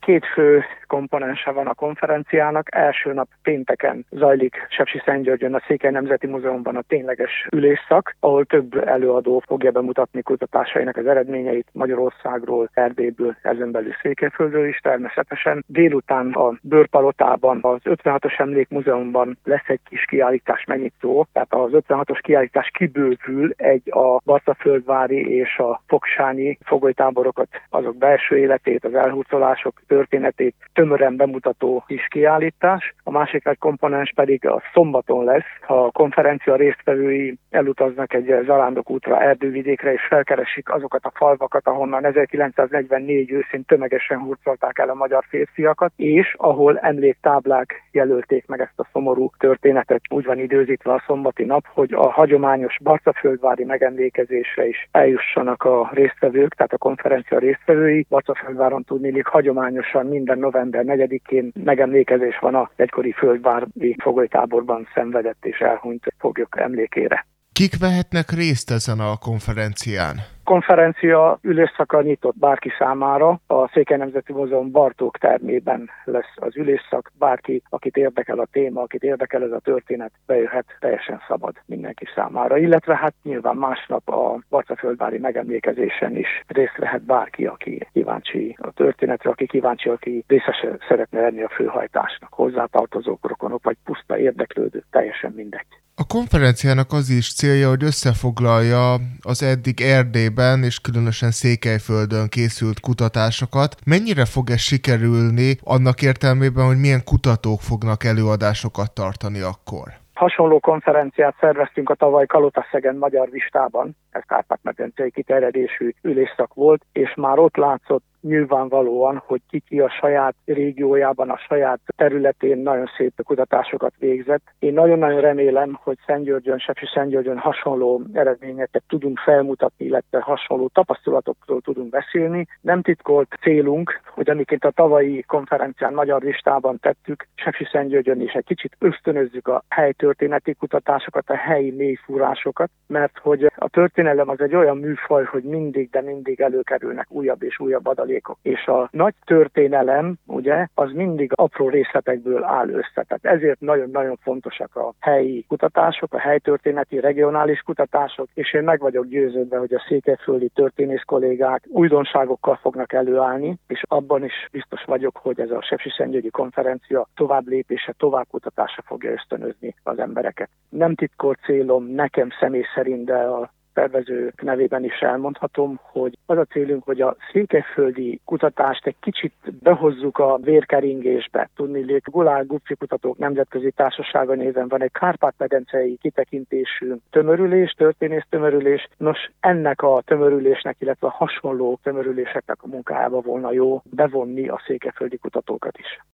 Két fő komponense van a konferenciának. Első nap pénteken zajlik Sepsiszentgyörgyön a Székely Nemzeti Múzeumban a tényleges ülésszak, ahol több előadó fogja bemutatni kutatásainak az eredményeit Magyarországról, Erdélyből, ezen belül Székelyföldről is természetesen. Délután a Bőrpalotában, az 56-os Emlékmúzeumban lesz egy kis kiállítás megnyitó, tehát az 56-os kiállítás kibővül a barcaföldvári és a fogsányi fogolytáborokat, azok belső életét, az elhurcolások történetét tömören bemutató kis kiállítás. A másik egy komponens pedig a szombaton lesz. A konferencia résztvevői elutaznak egy zarándokútra, erdővidékre, és felkeresik azokat a falvakat, ahonnan 1944 őszén tömegesen hurcolták el a magyar férfiakat, és ahol emléktáblák jelölték meg ezt a szomorú történetet. Úgy van időzítve a szombati nap, hogy a hagyományos barcaföldvári megemlékezésre is eljussanak a résztvevők, tehát a konferencia résztvevői. Barcaföldváron tudniillik hagyományosan minden november 4-én megemlékezés van a egykori földvári fogolytáborban szenvedett és elhunyt foglyok emlékére. Kik vehetnek részt ezen a konferencián? Konferencia ülésszaka nyitott bárki számára. A Székely Nemzeti Múzeum Bartók termében lesz az ülésszak. Bárki, akit érdekel a téma, akit érdekel ez a történet, bejöhet, teljesen szabad mindenki számára. Illetve hát nyilván másnap a barcaföldvári megemlékezésen is részt vehet bárki, aki kíváncsi a történetre, aki részes szeretne lenni a főhajtásnak. Hozzátartozók, rokonok vagy puszta érdeklődő, teljesen mindegy. A konferenciának az is célja, hogy összefoglalja az eddig Erdélyben és különösen Székelyföldön készült kutatásokat. Mennyire fog ez sikerülni annak értelmében, hogy milyen kutatók fognak előadásokat tartani akkor? Hasonló konferenciát szerveztünk a tavaly Kalotaszegen Magyar Vistában, ez Kárpát-medencei kiterjedésű ülésszak volt, és már ott látszott nyilvánvalóan, hogy ki a saját régiójában, a saját területén nagyon szép kutatásokat végzett. Én nagyon-nagyon remélem, hogy Sepsiszentgyörgyön hasonló eredményeket tudunk felmutatni, illetve hasonló tapasztalatokról tudunk beszélni. Nem titkolt célunk, hogy amiként a tavalyi konferencián Magyar Listában tettük, Sepsiszentgyörgyön is egy kicsit ösztönözzük a helytörténeti kutatásokat, a helyi mélyfúrásokat, mert hogy a történelem az egy olyan műfaj, hogy mindig, de mindig előkerülnek újabb és újabb adalékok. És a nagy történelem, ugye, az mindig apró részletekből áll össze. Tehát ezért nagyon-nagyon fontosak a helyi kutatások, a helytörténeti, regionális kutatások, és én meg vagyok győződve, hogy a székelyföldi történész kollégák újdonságokkal fognak előállni, és abban is biztos vagyok, hogy ez a Sepsiszentgyörgyi konferencia tovább lépése, tovább kutatása fogja ösztönözni az embereket. Nem titkolt célom nekem személy szerint, de a szervezők nevében is elmondhatom, hogy az a célunk, hogy a székelyföldi kutatást egy kicsit behozzuk a vérkeringésbe. Tudniillik, Gulál Gupfi Kutatók Nemzetközi Társasága néven van egy kárpát-medencei kitekintésű tömörülés, történész tömörülés. Nos, ennek a tömörülésnek, illetve a hasonló tömörüléseknek a munkájába volna jó bevonni a székelyföldi kutatókat is.